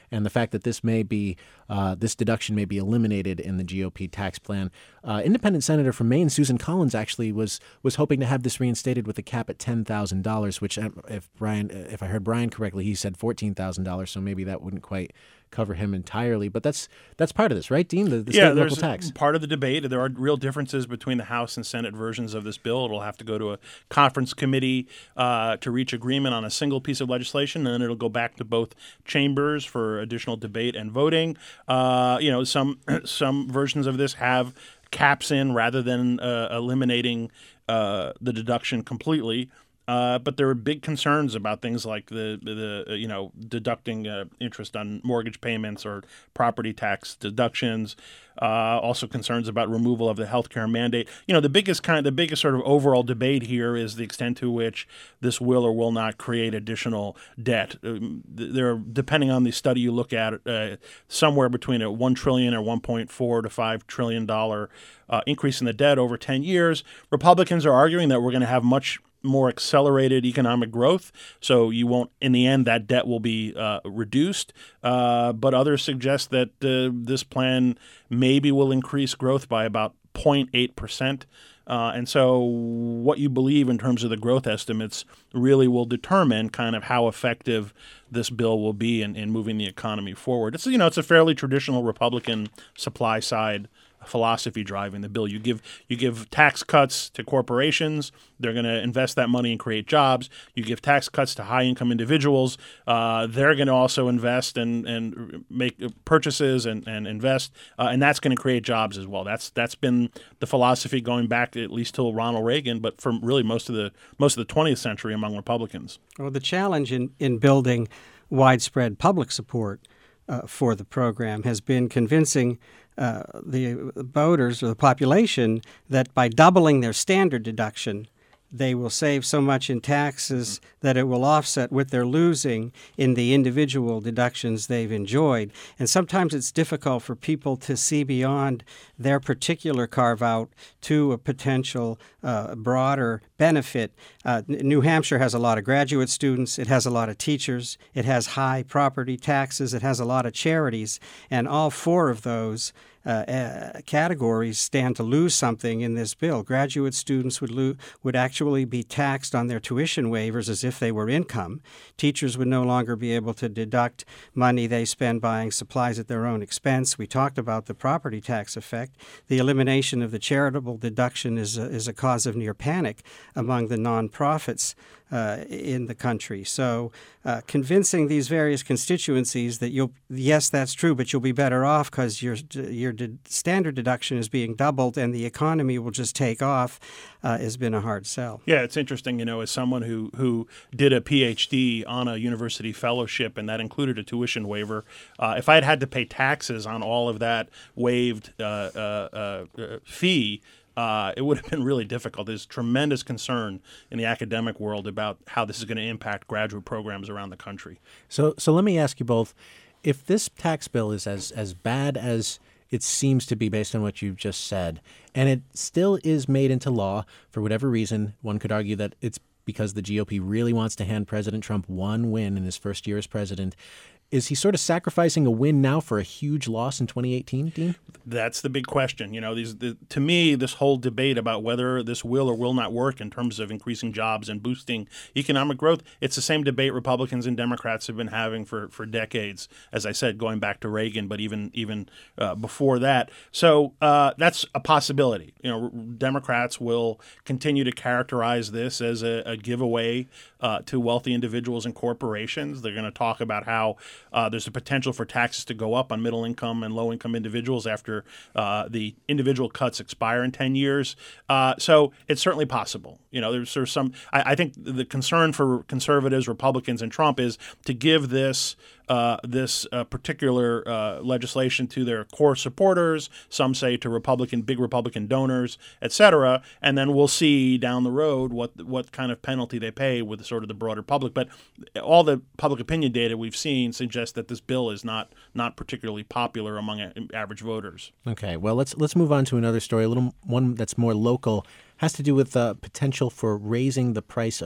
and the fact that this may be uh, this deduction may be eliminated in the G O P tax plan. Uh, independent Senator from Maine, Susan Collins, actually was was hoping to have this reinstated with a cap at ten thousand dollars, which, if Brian, if I heard Brian correctly, he said fourteen thousand dollars, so maybe that wouldn't quite cover him entirely. But that's that's part of this, right, Dean? The, the yeah, state and local there's tax. Part of the debate. There are real differences between the House and Senate versions of this bill. It'll have to go to a conference committee uh, to reach agreement on a single piece of legislation, and then it'll go back to both chambers for additional debate and voting. Uh, you know, some some versions of this have caps in rather than uh, eliminating uh, the deduction completely. Uh, but there are big concerns about things like the, the uh, you know, deducting uh, interest on mortgage payments or property tax deductions. Uh, also concerns about removal of the healthcare mandate. You know, the biggest kind, the biggest sort of overall debate here is the extent to which this will or will not create additional debt. Um, there, depending on the study you look at, uh, somewhere between a one trillion or one point four to five trillion dollar uh, increase in the debt over ten years. Republicans are arguing that we're going to have much more accelerated economic growth, so you won't, in the end, that debt will be uh, reduced. Uh, but others suggest that uh, this plan maybe will increase growth by about zero point eight percent. Uh, and so what you believe in terms of the growth estimates really will determine kind of how effective this bill will be in, in moving the economy forward. It's, you know, it's a fairly traditional Republican supply side philosophy driving the bill. You give you give tax cuts to corporations. They're going to invest that money and create jobs. You give tax cuts to high-income individuals. Uh, they're going to also invest and, and make purchases and, and invest, uh, and that's going to create jobs as well. That's that's been the philosophy going back at least till Ronald Reagan, but for really most of the most of the twentieth century among Republicans. Well, the challenge in, in building widespread public support uh, for the program has been convincing Uh, the voters or the population that by doubling their standard deduction, they will save so much in taxes that it will offset what they're losing in the individual deductions they've enjoyed. And sometimes it's difficult for people to see beyond their particular carve-out to a potential uh, broader benefit. Uh, New Hampshire has a lot of graduate students. It has a lot of teachers. It has high property taxes. It has a lot of charities. And all four of those Uh, uh, categories stand to lose something in this bill. Graduate students would lo- would actually be taxed on their tuition waivers as if they were income. Teachers would no longer be able to deduct money they spend buying supplies at their own expense. We talked about the property tax effect. The elimination of the charitable deduction is a, is a cause of near panic among the nonprofits uh, in the country. So uh, convincing these various constituencies that you'll, yes, that's true, but you'll be better off because your your de- standard deduction is being doubled and the economy will just take off uh, has been a hard sell. Yeah, it's interesting, you know, as someone who, who did a P H D on a university fellowship, and that included a tuition waiver, uh, if I had had to pay taxes on all of that waived uh, uh, uh, fee, Uh, it would have been really difficult. There's tremendous concern in the academic world about how this is going to impact graduate programs around the country. So, so let me ask you both, if this tax bill is as, as bad as it seems to be based on what you've just said, and it still is made into law for whatever reason, one could argue that it's because the G O P really wants to hand President Trump one win in his first year as president. Is he sort of sacrificing a win now for a huge loss in twenty eighteen, Dean? That's the big question. You know, these the, to me, this whole debate about whether this will or will not work in terms of increasing jobs and boosting economic growth, it's the same debate Republicans and Democrats have been having for, for decades, as I said, going back to Reagan, but even even uh, before that. So uh, that's a possibility. You know, Democrats will continue to characterize this as a, a giveaway uh, to wealthy individuals and corporations. They're going to talk about how Uh, there's a potential for taxes to go up on middle-income and low-income individuals after uh, the individual cuts expire in ten years. Uh, so it's certainly possible. You know, there's, there's some. I, I think the concern for conservatives, Republicans, and Trump is to give this uh, this uh, particular uh, legislation to their core supporters. Some say to Republican, big Republican donors, et cetera. And then we'll see down the road what what kind of penalty they pay with sort of the broader public. But all the public opinion data we've seen suggests that this bill is not not particularly popular among average voters. Okay, well, let's let's move on to another story, a little one that's more local, has to do with the potential for raising the price of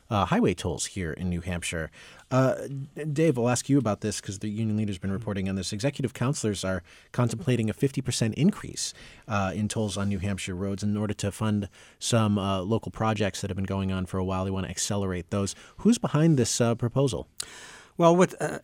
uh, highway tolls here in New Hampshire. Uh, Dave, I'll ask you about this because the union leader's been reporting on this. Executive councilors are contemplating a fifty percent increase uh, in tolls on New Hampshire roads in order to fund some uh, local projects that have been going on for a while. They want to accelerate those. Who's behind this uh, proposal? Well, with uh,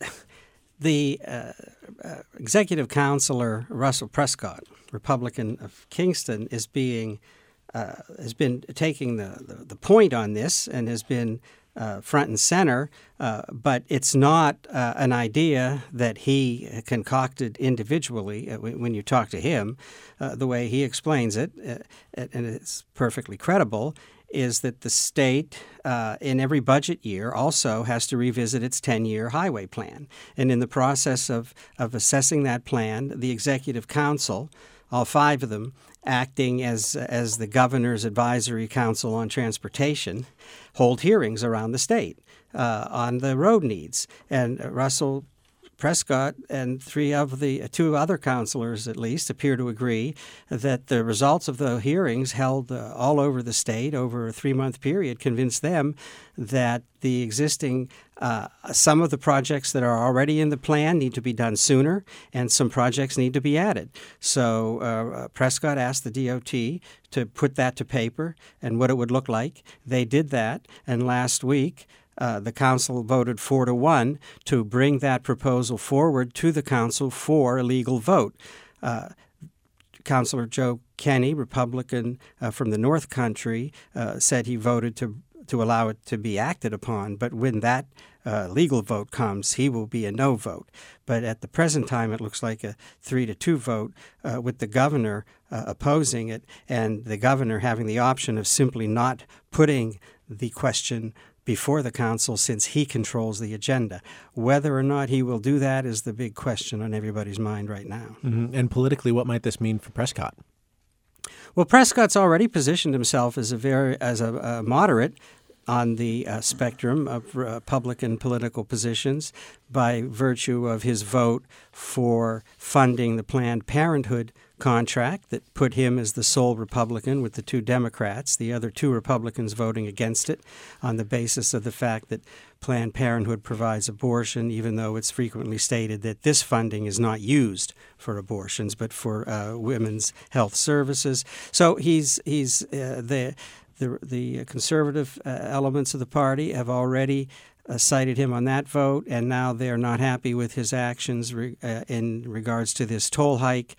the uh, uh, executive councilor, Russell Prescott, Republican of Kingston, is being uh, has been taking the, the, the point on this and has been Uh, front and center, uh, but it's not uh, an idea that he concocted individually. Uh, when you talk to him, uh, the way he explains it, uh, and it's perfectly credible, is that the state uh, in every budget year also has to revisit its ten-year highway plan. And in the process of, of assessing that plan, the Executive Council, all five of them, acting as as the Governor's Advisory Council on Transportation, hold hearings around the state uh, on the road needs. And Russell Prescott and three of the two other councilors, at least, appear to agree that the results of the hearings held uh, all over the state over a three-month period convinced them that the existing uh, some of the projects that are already in the plan need to be done sooner, and some projects need to be added. So uh, Prescott asked the D O T to put that to paper and what it would look like. They did that, and last week Uh, the council voted four to one to bring that proposal forward to the council for a legal vote. Uh, Councilor Joe Kenny, Republican uh, from the North Country, uh, said he voted to to allow it to be acted upon. But when that uh, legal vote comes, he will be a no vote. But at the present time, it looks like a three to two vote uh, with the governor uh, opposing it, and the governor having the option of simply not putting the question before the council, since he controls the agenda. Whether or not he will do that is the big question on everybody's mind right now. Mm-hmm. And politically, what might this mean for Prescott? Well, Prescott's already positioned himself as a very as a, a moderate on the uh, spectrum of Republican political positions by virtue of his vote for funding the Planned Parenthood contract that put him as the sole Republican with the two Democrats, the other two Republicans voting against it on the basis of the fact that Planned Parenthood provides abortion, even though it's frequently stated that this funding is not used for abortions but for uh, women's health services. So he's he's uh, the the the conservative uh, elements of the party have already Uh, cited him on that vote, and now they're not happy with his actions re- uh, in regards to this toll hike,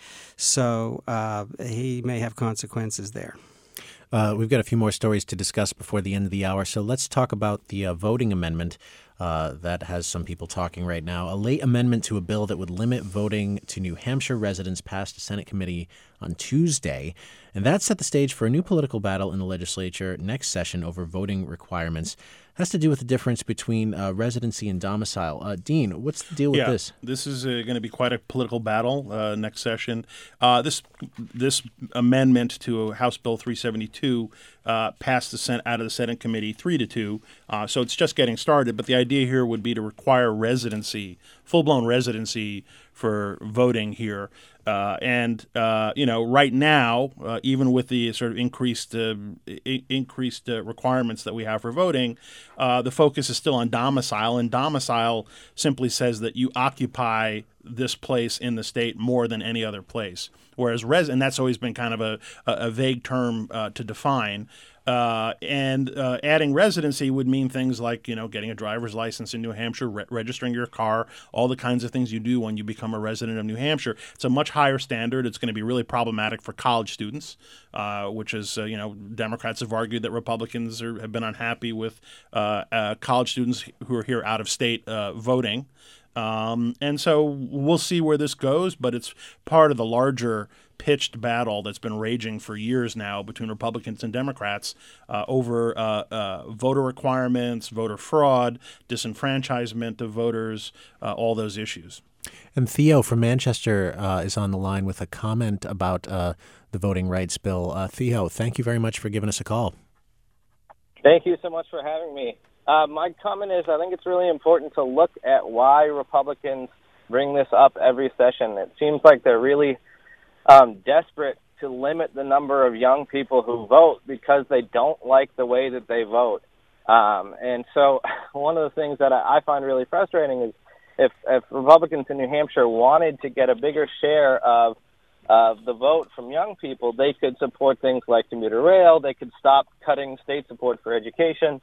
so uh, he may have consequences there. Uh, we've got a few more stories to discuss before the end of the hour, so let's talk about the uh, voting amendment uh, that has some people talking right now. A late amendment to a bill that would limit voting to New Hampshire residents passed a Senate committee on Tuesday, and that set the stage for a new political battle in the legislature next session over voting requirements. Has to do with the difference between uh, residency and domicile. Uh, Dean, what's the deal with yeah, this? This is uh, going to be quite a political battle uh, next session. Uh, this this amendment to House Bill three seventy-two uh, passed the Senate out of the Senate committee three to two. Uh, so it's just getting started. But the idea here would be to require residency, full-blown residency for voting here. Uh, and, uh, you know, right now, uh, even with the sort of increased uh, I- increased uh, requirements that we have for voting, uh, the focus is still on domicile. And domicile simply says that you occupy this place in the state more than any other place. Whereas res, and that's always been kind of a, a vague term uh, to define. Uh, and uh, adding residency would mean things like, you know, getting a driver's license in New Hampshire, re- registering your car, all the kinds of things you do when you become a resident of New Hampshire. It's a much higher standard. It's going to be really problematic for college students, uh, which is, uh, you know, Democrats have argued that Republicans are, have been unhappy with uh, uh, college students who are here out of state uh, voting. Um, and so we'll see where this goes, but it's part of the larger pitched battle that's been raging for years now between Republicans and Democrats uh, over uh, uh, voter requirements, voter fraud, disenfranchisement of voters, uh, all those issues. And Theo from Manchester uh, is on the line with a comment about uh, the voting rights bill. Uh, Theo, thank you very much for giving us a call. Thank you so much for having me. Uh, my comment is I think it's really important to look at why Republicans bring this up every session. It seems like they're really um, desperate to limit the number of young people who vote because they don't like the way that they vote. Um, and so one of the things that I, I find really frustrating is if, if Republicans in New Hampshire wanted to get a bigger share of of the vote from young people, they could support things like commuter rail, they could stop cutting state support for education,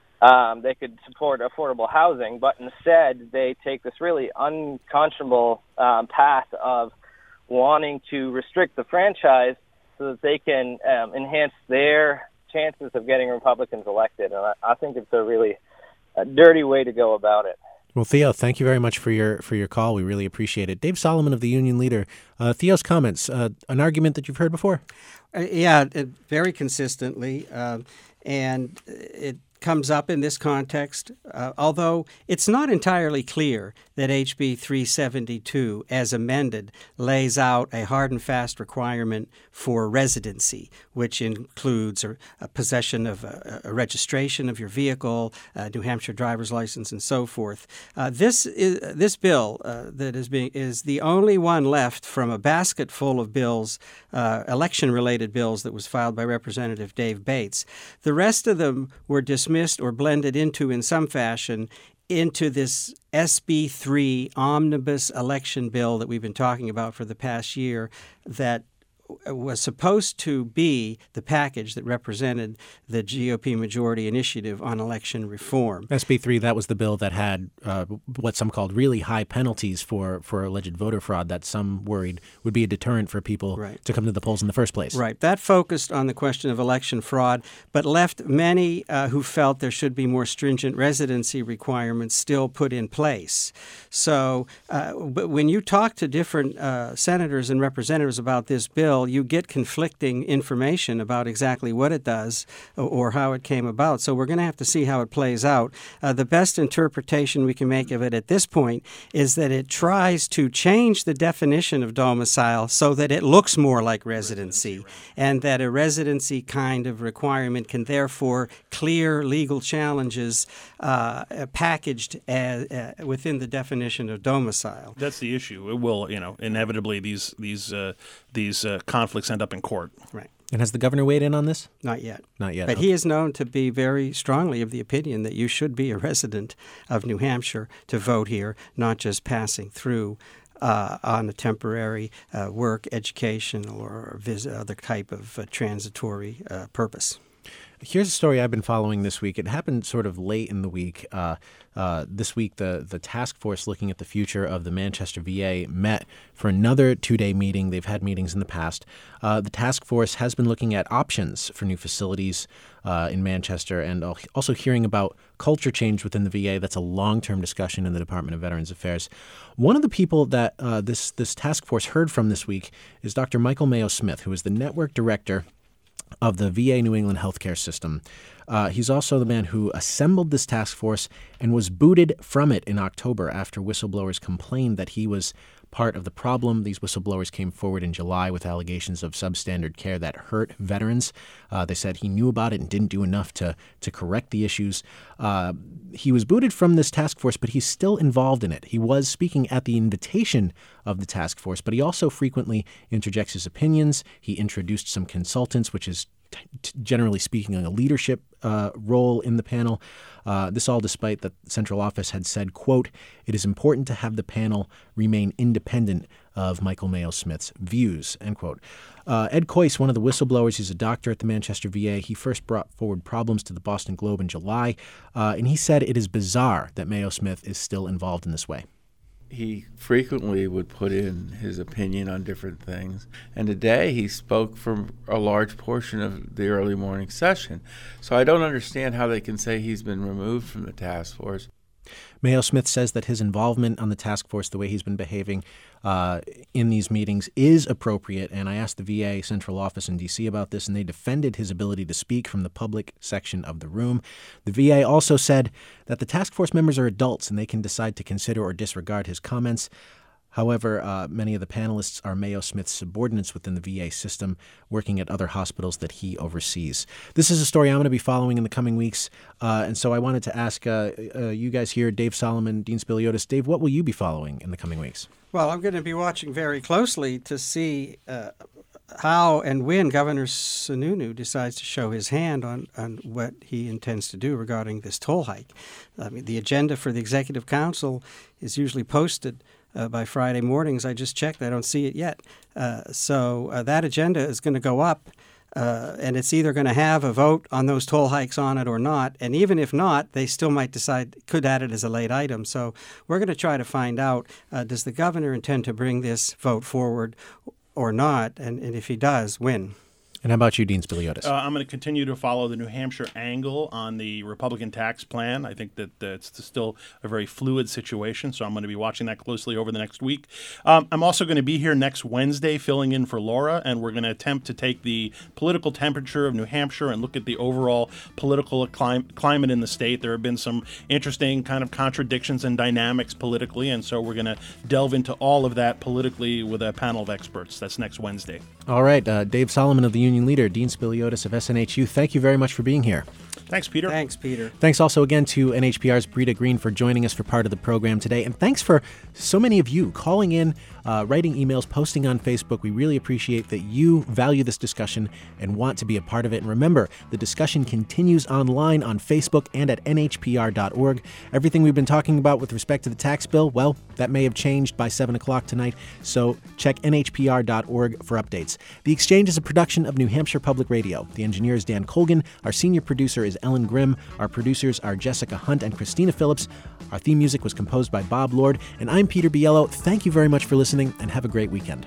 um, they could support affordable housing, but instead they take this really unconscionable um, path of wanting to restrict the franchise so that they can um, enhance their chances of getting Republicans elected. And I, I think it's a really a dirty way to go about it. Well, Theo, thank you very much for your for your call. We really appreciate it. Dave Solomon of the Union Leader. Uh, Theo's comments, uh, an argument that you've heard before? Uh, yeah, it, very consistently. Uh, and it comes up in this context, uh, although it's not entirely clear that H B three seventy-two, as amended, lays out a hard and fast requirement for residency, which includes a, a possession of a, a registration of your vehicle, a New Hampshire driver's license, and so forth. Uh, this is, this bill uh, that is being is the only one left from a basket full of bills, uh, election-related bills that was filed by Representative Dave Bates. The rest of them were dismissed or blended into, in some fashion, into this S B three omnibus election bill that we've been talking about for the past year that was supposed to be the package that represented the G O P majority initiative on election reform. S B three, that was the bill that had uh, what some called really high penalties for, for alleged voter fraud that some worried would be a deterrent for people right. to come to the polls in the first place. Right. That focused on the question of election fraud, but left many uh, who felt there should be more stringent residency requirements still put in place. So uh, but when you talk to different uh, senators and representatives about this bill, you get conflicting information about exactly what it does or how it came about. So we're going to have to see how it plays out. Uh, the best interpretation we can make of it at this point is that it tries to change the definition of domicile so that it looks more like residency, and that a residency kind of requirement can therefore clear legal challenges uh, packaged as, uh, within the definition of domicile. That's the issue. It will, you know, inevitably these these uh, these uh, conflicts end up in court. Right. And has the governor weighed in on this? Not yet. Not yet. But okay. he is known to be very strongly of the opinion that you should be a resident of New Hampshire to vote here, not just passing through uh, on a temporary uh, work, educational, or visit, other type of uh, transitory uh, purpose. Here's a story I've been following this week. It happened sort of late in the week. Uh, uh, this week, the, the task force looking at the future of the Manchester V A met for another two-day meeting. They've had meetings in the past. Uh, the task force has been looking at options for new facilities uh, in Manchester and also hearing about culture change within the V A. That's a long-term discussion in the Department of Veterans Affairs. One of the people that uh, this, this task force heard from this week is Doctor Michael Mayo Smith, who is the network director of the V A New England healthcare system. Uh, he's also the man who assembled this task force and was booted from it in October after whistleblowers complained that he was part of the problem. These whistleblowers came forward in July with allegations of substandard care that hurt veterans. Uh, they said he knew about it and didn't do enough to to correct the issues. Uh, he was booted from this task force, but he's still involved in it. He was speaking at the invitation of the task force, but he also frequently interjects his opinions. He introduced some consultants, which is t- generally speaking a leadership uh, role in the panel. Uh, this all despite the central office had said, quote, "It is important to have the panel remain independent of Michael Mayo Smith's views," end quote. Uh, Ed Coyce, one of the whistleblowers, he's a doctor at the Manchester V A. He first brought forward problems to the Boston Globe in July, uh, and he said it is bizarre that Mayo Smith is still involved in this way. He frequently would put in his opinion on different things, and today he spoke for a large portion of the early morning session. So I don't understand how they can say he's been removed from the task force. Mayo Smith says that his involvement on the task force, the way he's been behaving uh, in these meetings, is appropriate. And I asked the V A central office in D C about this, and they defended his ability to speak from the public section of the room. The V A also said that the task force members are adults and they can decide to consider or disregard his comments. However, uh, many of the panelists are Mayo Smith's subordinates within the V A system, working at other hospitals that he oversees. This is a story I'm going to be following in the coming weeks, uh, and so I wanted to ask uh, uh, you guys here, Dave Solomon, Dean Spiliotis. Dave, what will you be following in the coming weeks? Well, I'm going to be watching very closely to see uh, how and when Governor Sununu decides to show his hand on, on what he intends to do regarding this toll hike. I mean, the agenda for the Executive Council is usually posted uh, by Friday mornings. I just checked. I don't see it yet. Uh, so uh, that agenda is going to go up, uh, and it's either going to have a vote on those toll hikes on it or not. And even if not, they still might decide, could add it as a late item. So we're going to try to find out, uh, does the governor intend to bring this vote forward or not, and, and if he does, when? And how about you, Dean Spiliotis? Uh, I'm going to continue to follow the New Hampshire angle on the Republican tax plan. I think that uh, it's still a very fluid situation, so I'm going to be watching that closely over the next week. Um, I'm also going to be here next Wednesday filling in for Laura, and we're going to attempt to take the political temperature of New Hampshire and look at the overall political clim- climate in the state. There have been some interesting kind of contradictions and dynamics politically, and so we're going to delve into all of that politically with a panel of experts. That's next Wednesday. All right. Uh, Dave Solomon of the Union Leader, Dean Spiliotis of S N H U, thank you very much for being here. Thanks, Peter. Thanks, Peter. Thanks also again to N H P R's Brita Green for joining us for part of the program today. And thanks for so many of you calling in, uh, writing emails, posting on Facebook. We really appreciate that you value this discussion and want to be a part of it. And remember, the discussion continues online on Facebook and at N H P R dot org. Everything we've been talking about with respect to the tax bill, well, that may have changed by seven o'clock tonight. So check N H P R dot org for updates. The Exchange is a production of New Hampshire Public Radio. The engineer is Dan Colgan. Our senior producer is Ellen Grimm. Our producers are Jessica Hunt and Christina Phillips. Our theme music was composed by Bob Lord. And I'm Peter Biello. Thank you very much for listening, and have a great weekend.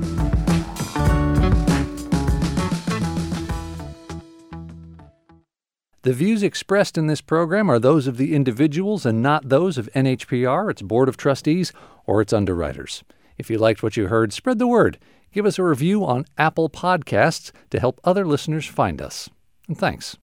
The views expressed in this program are those of the individuals and not those of N H P R, its Board of Trustees, or its underwriters. If you liked what you heard, spread the word. Give us a review on Apple Podcasts to help other listeners find us. And thanks.